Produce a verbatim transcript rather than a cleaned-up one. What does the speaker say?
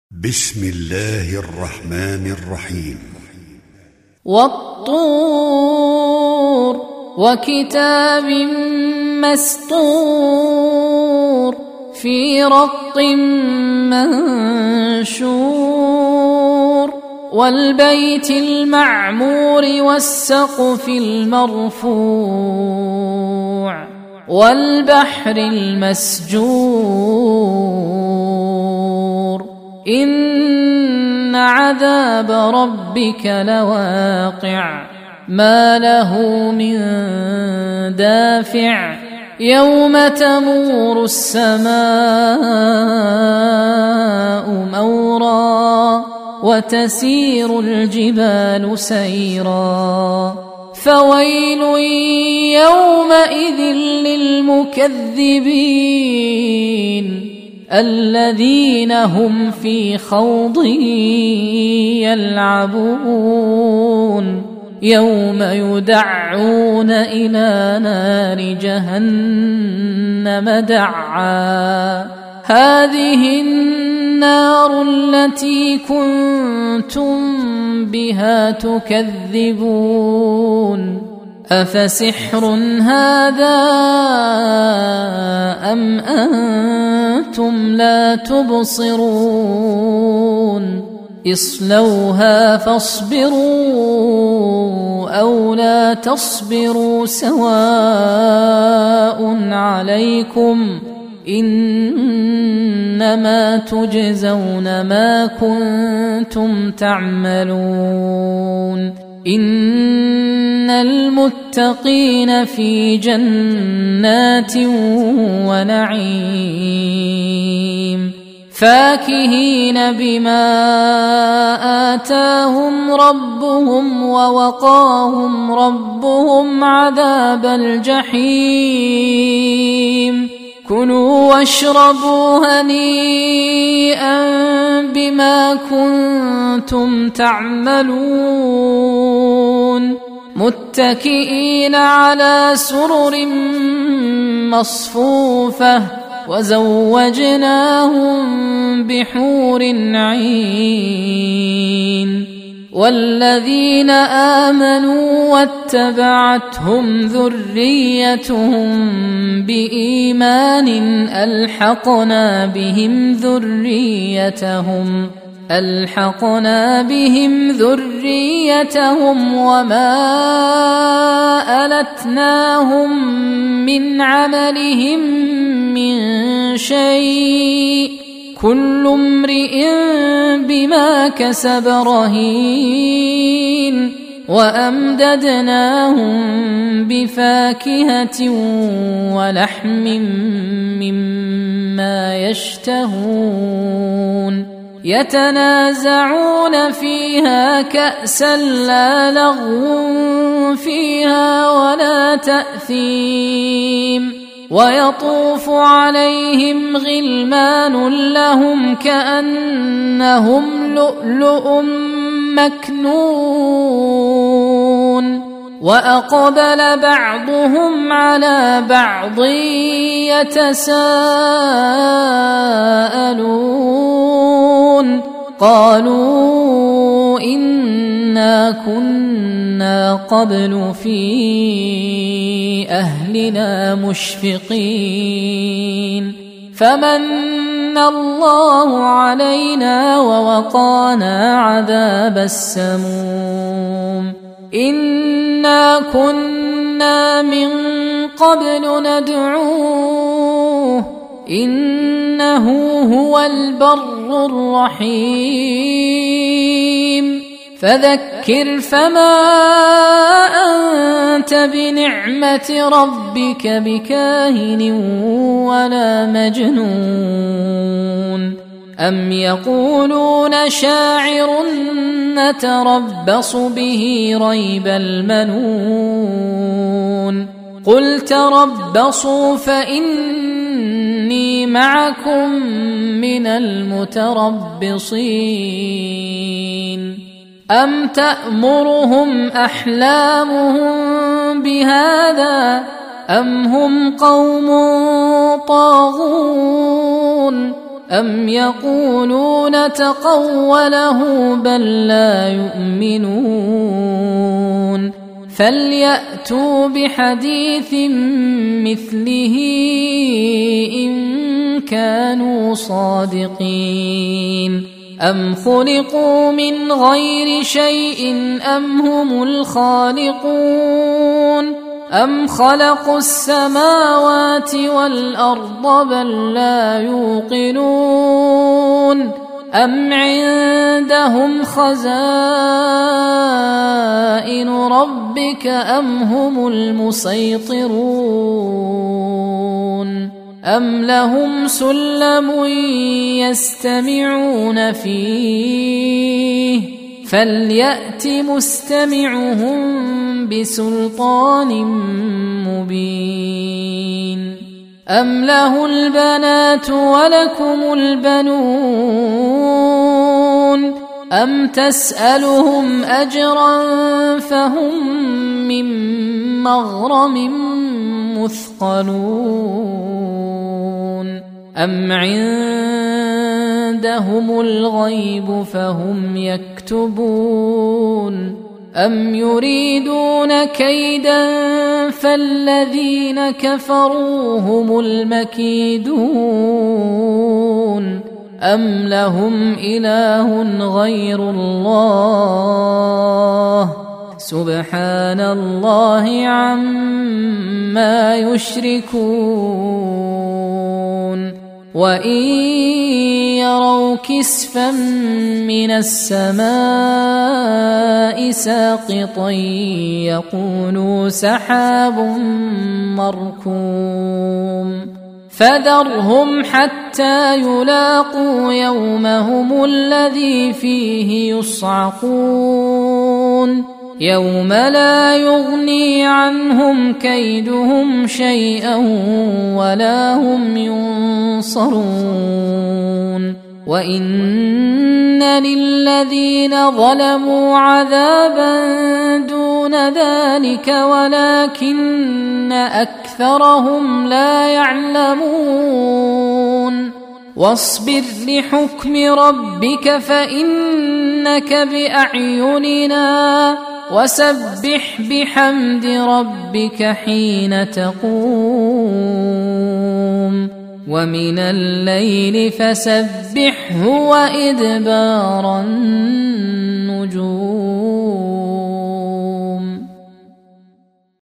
بسم الله الرحمن الرحيم. والطور وكتاب مسطور في رق منشور والبيت المعمور والسقف المرفوع والبحر المسجور إن عذاب ربك لواقع ما له من دافع يوم تمور السماء مورا وتسير الجبال سيرا فويل يومئذ للمكذبين الذين هم في خوض يلعبون يوم يدعون إلى نار جهنم دعا هذه النار التي كنتم بها تكذبون أفسحر هذا أم أنتم لا تبصرون اصلوها فاصبروا أو لا تصبروا سواء عليكم إنما تجزون ما كنتم تعملون إن المتقين في جنات ونعيم فاكهين بما آتاهم ربهم ووقاهم ربهم عذاب الجحيم كلوا واشربوا هنيئا بما كنتم تعملون متكئين على سرر مصفوفة وزوجناهم بحور عين والذين آمنوا واتبعتهم ذريتهم بإيمان ألحقنا بهم ذريتهم ألحقنا بهم ذريتهم وما ألتناهم من عملهم من شيء كل امرئ بما كسب رهين وأمددناهم بفاكهة ولحم مما يشتهون يتنازعون فيها كأسا لا لغو فيها ولا تأثيم ويطوف عليهم غلمان لهم كأنهم لؤلؤ مكنون وأقبل بعضهم على بعض يتساءلون قالوا إنا كنا قبل في أهلنا مشفقين فمن الله علينا ووقانا عذاب السموم إنا كنا من قبل ندعوه إنه هو البر الرحيم فذكر فما أنت بنعمة ربك بكاهن ولا مجنون أم يقولون شاعر نتربص به ريب المنون قل تربصوا فإني معكم من المتربصين أم تأمرهم أحلامهم بهذا أم هم قوم طاغون أم يقولون تقوله بل لا يؤمنون فليأتوا بحديث مثله إن كانوا صادقين أم خلقوا من غير شيء أم هم الخالقون أم خلقوا السماوات والأرض بل لا يوقنون أم عندهم خزائن ربك أم هم المسيطرون أم لهم سلم يستمعون فيه فليأت مستمعهم بسلطان مبين أم له البنات ولكم البنون أم تسألهم أجرا فهم من مغرم مثقلون أم عندهم الغيب فهم يكتبون أم يريدون كيدا فالذين كفروا هم المكيدون أم لهم إله غير الله سبحان الله عما يشركون وإن يروا كسفا من السماء ساقطا يقولوا سحاب مركوم فذرهم حتى يلاقوا يومهم الذي فيه يصعقون يوم لا يغني عنهم كيدهم شيئا ولا هم ينصرون وإن للذين ظلموا عذابا دون ذلك ولكن أكثرهم لا يعلمون واصبر لحكم ربك فإنك بأعيننا وسبح بحمد ربك حين تقوم ومن الليل فسبحه وإدبار النجوم.